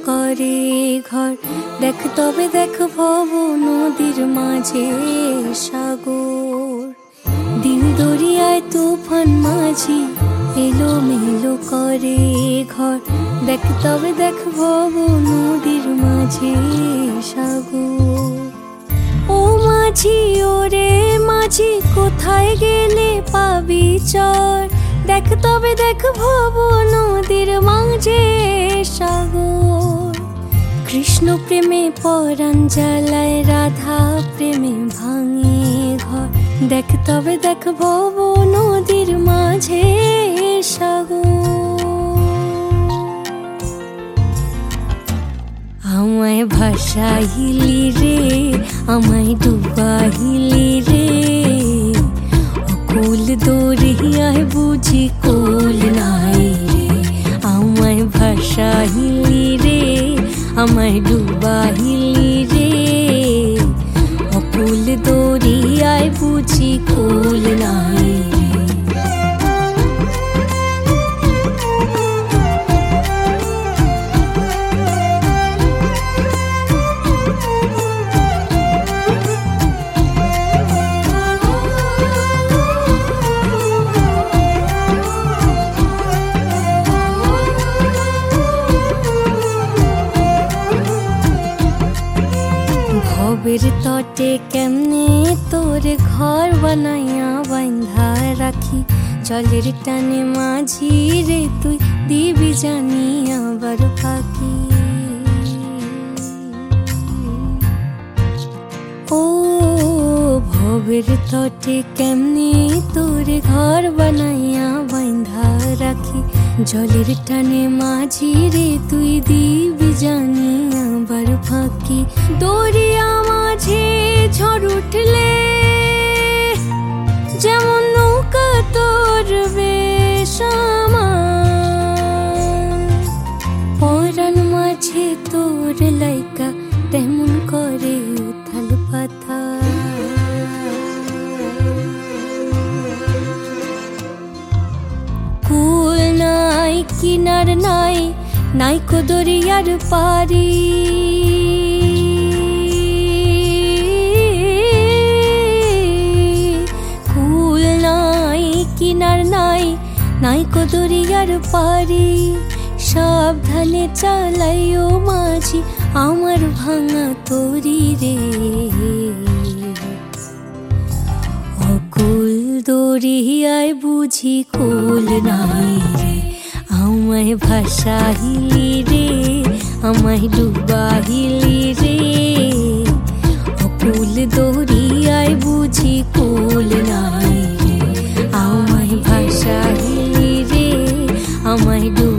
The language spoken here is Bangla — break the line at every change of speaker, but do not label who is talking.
করে ঘর। দেখ তবে দেখ ভব নদীর মাঝে সাগর। দিন দরিয়ায় তুফান মাঝি এলো মেলো করে ঘর। দেখ তবে দেখ ভব নদীর মাঝে সাগর। ও মাঝি ওরে মাঝি কোথায় গেলে পাবি চর। দেখ তবে দেখ ভব নদীর মাঝে সাগর। কৃষ্ণ প্রেমে পরাণ জ্বালায় রাধা প্রেমে ভাঙে ঘর। দেখ তবে দেখ ভব নদীর মাঝে সাগর। আমায় ভাসাইলি রে আমায় ডুবাইলি রে। অকুল দরিয়ায় বুঝি কুল নাই রে। আমায় ভাসাইলি রে আমায় ডুবাইলি রে। অকুল দরিয়ায় বুঝি কুল নাই রে। ভবের তটে কেমনে তোর ঘর বানাইয়া বাঁধা রাখি। জলের টানে মাঝি রে তুই দিবি জানি আবার ফাঁকি। ও ভবের তটে কেমনে তোর ঘর বানাইয়া বাঁধা রাখি। জলের টানে মাঝি রে তুই দিবি জানি আবার ফাঁকি। দরিয়া মাঝে ঝড় উঠলে যেমন নৌকা তোর বেশ আমার। পরাণ মাঝে তোর লাইকা তেমন করে উথাল পাথাল। কুল নাই কিনার নাই নাইকো দরিয়ার পারি। কুল নাই কিনার নাই নাইকো দরিয়ার পারি। সাবধানে চালাইও মাঝি আমার ভাঙা তরি রে। অকুল দরিয়ায় বুঝি কুল নাই রে। আমায় ভাসাইলি রে আমায় ডুবাইলি রে। অকুল দরিয়ায় বুঝি কুল নাই রে। আমায় ভাসাইলি রে আমায়